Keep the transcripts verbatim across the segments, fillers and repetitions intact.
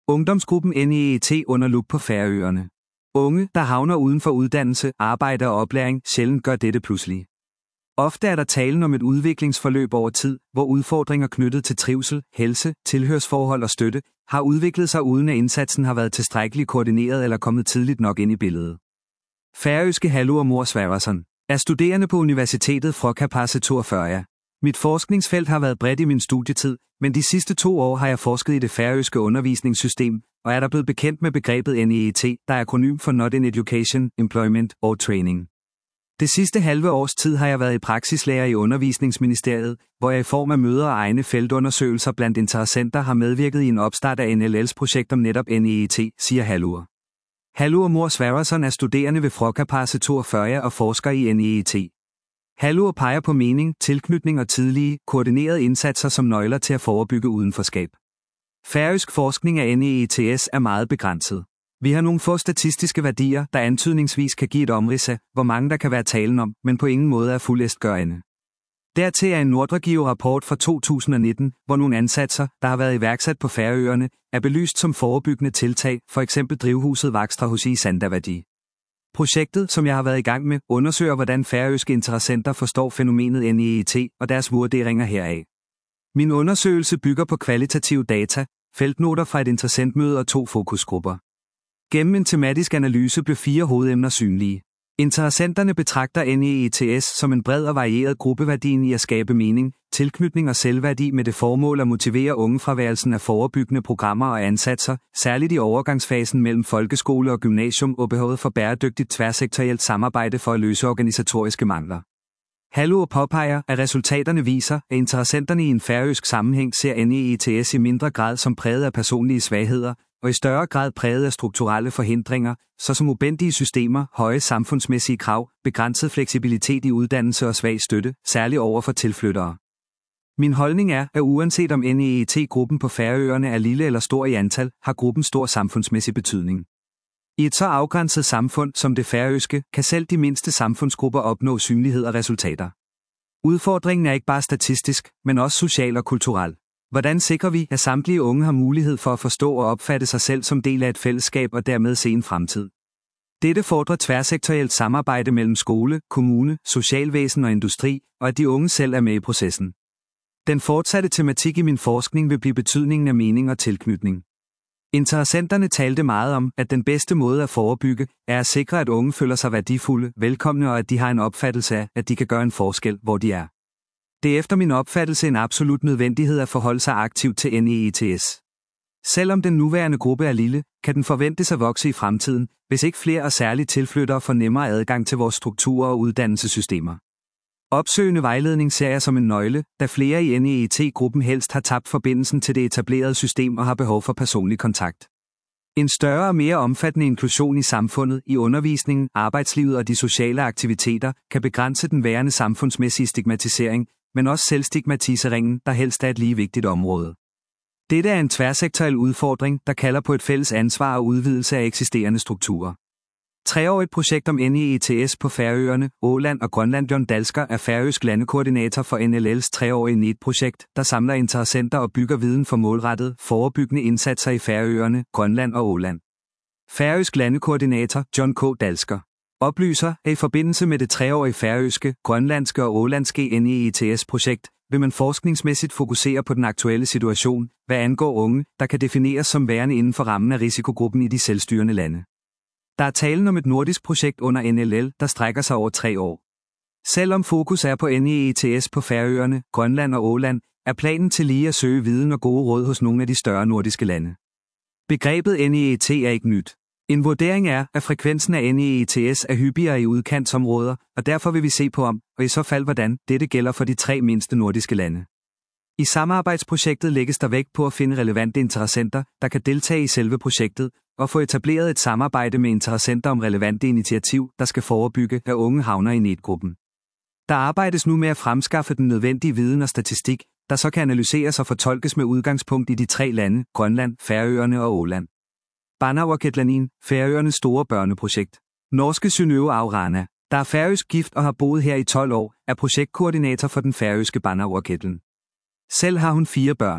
Ungdomsgruppen N E E T under lup på Færøerne. Unge, der havner uden for uddannelse, arbejde og oplæring, sjældent gør dette pludselig. Ofte er der talen om et udviklingsforløb over tid, hvor udfordringer knyttet til trivsel, helse, tilhørsforhold og støtte har udviklet sig uden at indsatsen har været tilstrækkeligt koordineret eller kommet tidligt nok ind i billedet. Færøske Hallur Mor Sverrisson er studerende på Universitetet Froðskaparsetur Føroya. Mit forskningsfelt har været bredt i min studietid, men de sidste to år har jeg forsket i det færøske undervisningssystem, og er der blevet bekendt med begrebet N E E T, der er akronym for Not in Education, Employment or Training. Det sidste halve års tid har jeg været i praksislærer i Undervisningsministeriet, hvor jeg i form af møder og egne feltundersøgelser blandt interessenter har medvirket i en opstart af N L L's projekt om netop N E E T, siger Hallur. Hallur Mor Sverrisson er studerende ved Froðskaparsetur Føroya og forsker i N E E T. Hallur peger på mening, tilknytning og tidlige, koordinerede indsatser som nøgler til at forebygge udenforskab. Færøsk forskning af N E E Ts er meget begrænset. Vi har nogle få statistiske værdier, der antydningsvis kan give et omrids af, hvor mange der kan være talen om, men på ingen måde er fuldestgørende. Dertil er en Nordragio-rapport fra to tusind nitten, hvor nogle ansatser, der har været iværksat på Færøerne, er belyst som forebyggende tiltag, for eksempel drivhuset Vakstra hos i Sandavadi. Projektet, som jeg har været i gang med, undersøger, hvordan færøske interessenter forstår fænomenet N E E T og deres vurderinger heraf. Min undersøgelse bygger på kvalitative data, feltnoter fra et interessentmøde og to fokusgrupper. Gennem en tematisk analyse blev fire hovedemner synlige. Interessenterne betragter N E E Ts som en bred og varieret gruppeværdien i at skabe mening, tilknytning og selvværdi med det formål at motivere unge fra værelsen af forebyggende programmer og ansatser, særligt i overgangsfasen mellem folkeskole og gymnasium og behovet for bæredygtigt tværsektorielt samarbejde for at løse organisatoriske mangler. Hallur påpeger, at resultaterne viser, at interessenterne i en færøsk sammenhæng ser N E E Ts i mindre grad som præget af personlige svagheder, og i større grad præget af strukturelle forhindringer, såsom ubendige systemer, høje samfundsmæssige krav, begrænset fleksibilitet i uddannelse og svag støtte, særligt over for tilflyttere. Min holdning er, at uanset om N E E T-gruppen på Færøerne er lille eller stor i antal, har gruppen stor samfundsmæssig betydning. I et så afgrænset samfund som det færøske, kan selv de mindste samfundsgrupper opnå synlighed og resultater. Udfordringen er ikke bare statistisk, men også social og kulturel. Hvordan sikrer vi, at samtlige unge har mulighed for at forstå og opfatte sig selv som del af et fællesskab og dermed se en fremtid? Dette fordrer tværsektorielt samarbejde mellem skole, kommune, socialvæsen og industri, og at de unge selv er med i processen. Den fortsatte tematik i min forskning vil blive betydningen af mening og tilknytning. Interessenterne talte meget om, at den bedste måde at forebygge, er at sikre, at unge føler sig værdifulde, velkomne og at de har en opfattelse af, at de kan gøre en forskel, hvor de er. Det er efter min opfattelse en absolut nødvendighed at forholde sig aktivt til N E E Ts. Selvom den nuværende gruppe er lille, kan den forventes at vokse i fremtiden, hvis ikke flere og særligt tilflyttere får nemmere adgang til vores strukturer og uddannelsessystemer. Opsøgende vejledning ser jeg som en nøgle, da flere i N E E T-gruppen helst har tabt forbindelsen til det etablerede system og har behov for personlig kontakt. En større og mere omfattende inklusion i samfundet, i undervisningen, arbejdslivet og de sociale aktiviteter, kan begrænse den værende samfundsmæssige stigmatisering, men også selvstigmatiseringen, der helst er et lige vigtigt område. Dette er en tværsektoriel udfordring, der kalder på et fælles ansvar og udvidelse af eksisterende strukturer. Treårigt projekt om N E E Ts på Færøerne, Åland og Grønland. John Dalsker er færøsk landekoordinator for N L L's treårige N E E T-projekt, der samler interessenter og bygger viden for målrettet, forebyggende indsatser i Færøerne, Grønland og Åland. Færøsk landekoordinator John K. Dalsker oplyser, at i forbindelse med det treårige færøske, grønlandske og ålandske N E E Ts-projekt, vil man forskningsmæssigt fokusere på den aktuelle situation, hvad angår unge, der kan defineres som værende inden for rammen af risikogruppen i de selvstyrende lande. Der er talen om et nordisk projekt under N L L, der strækker sig over tre år. Selvom fokus er på N E E Ts på Færøerne, Grønland og Åland, er planen til lige at søge viden og gode råd hos nogle af de større nordiske lande. Begrebet N E E T er ikke nyt. En vurdering er, at frekvensen af N E E Ts er hyppigere i udkantsområder, og derfor vil vi se på om, og i så fald hvordan, dette gælder for de tre mindste nordiske lande. I samarbejdsprojektet lægges der vægt på at finde relevante interessenter, der kan deltage i selve projektet, og få etableret et samarbejde med interessenter om relevante initiativ, der skal forebygge, at unge havner i N E E T-gruppen. Der arbejdes nu med at fremskaffe den nødvendige viden og statistik, der så kan analyseres og fortolkes med udgangspunkt i de tre lande, Grønland, Færøerne og Åland. Barnaverketlanin, Færøernes store børneprojekt. Norske Synnøve Aurana, der er færøsk gift og har boet her i tolv år, er projektkoordinator for den færøske Barnaverketlen. Selv har hun fire børn.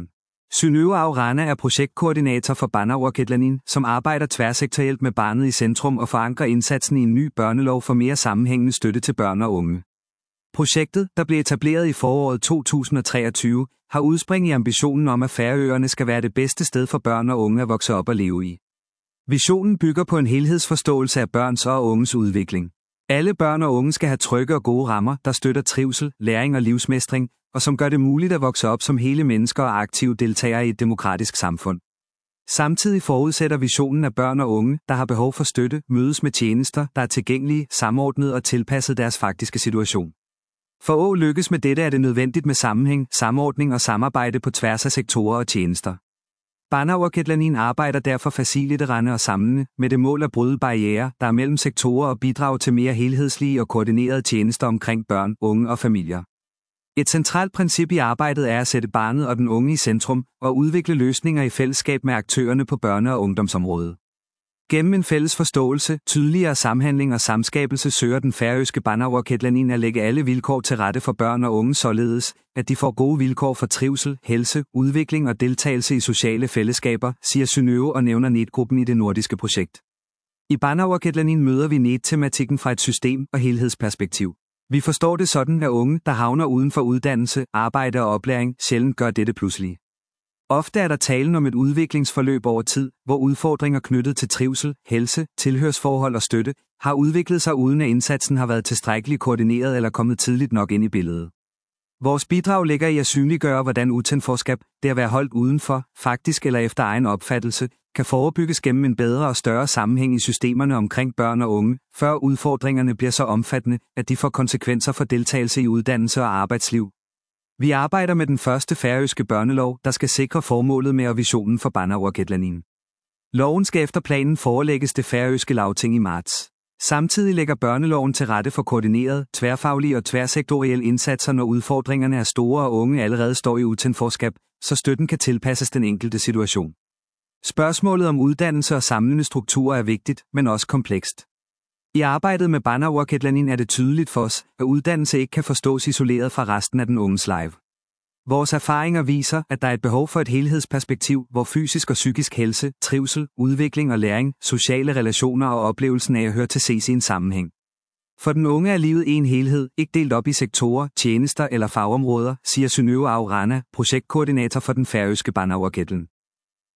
Synnøve Aurana er projektkoordinator for Barnaoverketlanin, som arbejder tværsektorielt med barnet i centrum og forankrer indsatsen i en ny børnelov for mere sammenhængende støtte til børn og unge. Projektet, der blev etableret i foråret to tusind og treogtyve, har udspring i ambitionen om, at Færøerne skal være det bedste sted for børn og unge at vokse op og leve i. Visionen bygger på en helhedsforståelse af børns og unges udvikling. Alle børn og unge skal have trygge og gode rammer, der støtter trivsel, læring og livsmestring, og som gør det muligt at vokse op som hele mennesker og aktive deltagere i et demokratisk samfund. Samtidig forudsætter visionen, at børn og unge, der har behov for støtte, mødes med tjenester, der er tilgængelige, samordnet og tilpasset deres faktiske situation. For at lykkes med dette er det nødvendigt med sammenhæng, samordning og samarbejde på tværs af sektorer og tjenester. Barnaoverketlanin arbejder derfor faciliterende og samlende med det mål at bryde barrierer, der er mellem sektorer og bidrage til mere helhedslige og koordinerede tjenester omkring børn, unge og familier. Et centralt princip i arbejdet er at sætte barnet og den unge i centrum og udvikle løsninger i fællesskab med aktørerne på børne- og ungdomsområdet. Gennem en fælles forståelse, tydeligere samhandling og samskabelse søger den færøske Barnaoverketlanin at lægge alle vilkår til rette for børn og unge således, at de får gode vilkår for trivsel, helse, udvikling og deltagelse i sociale fællesskaber, siger Synnøve og nævner N E T-gruppen i det nordiske projekt. I Barnaoverketlanin møder vi N E T-tematikken fra et system- og helhedsperspektiv. Vi forstår det sådan, at unge, der havner uden for uddannelse, arbejde og oplæring, sjældent gør dette pludselig. Ofte er der talen om et udviklingsforløb over tid, hvor udfordringer knyttet til trivsel, helse, tilhørsforhold og støtte har udviklet sig uden at indsatsen har været tilstrækkeligt koordineret eller kommet tidligt nok ind i billedet. Vores bidrag ligger i at synliggøre, hvordan utenforskab, det at være holdt udenfor, faktisk eller efter egen opfattelse, kan forebygges gennem en bedre og større sammenhæng i systemerne omkring børn og unge, før udfordringerne bliver så omfattende, at de får konsekvenser for deltagelse i uddannelse og arbejdsliv. Vi arbejder med den første færøske børnelov, der skal sikre formålet med og visionen for Barnaoverketlanin. Loven skal efter planen forelægges det færøske lagting i marts. Samtidig lægger børneloven til rette for koordineret, tværfaglige og tværsektorielle indsatser, når udfordringerne er store og unge allerede står i utenforskab, så støtten kan tilpasses den enkelte situation. Spørgsmålet om uddannelse og samlende strukturer er vigtigt, men også komplekst. I arbejdet med Barnaoverketlanin er det tydeligt for os, at uddannelse ikke kan forstås isoleret fra resten af den unges liv. Vores erfaringer viser, at der er et behov for et helhedsperspektiv, hvor fysisk og psykisk helse, trivsel, udvikling og læring, sociale relationer og oplevelsen af at høre til ses i en sammenhæng. For den unge er livet en helhed, ikke delt op i sektorer, tjenester eller fagområder, siger Synnøve Aurana, projektkoordinator for den færøske Barnaoverketlanin.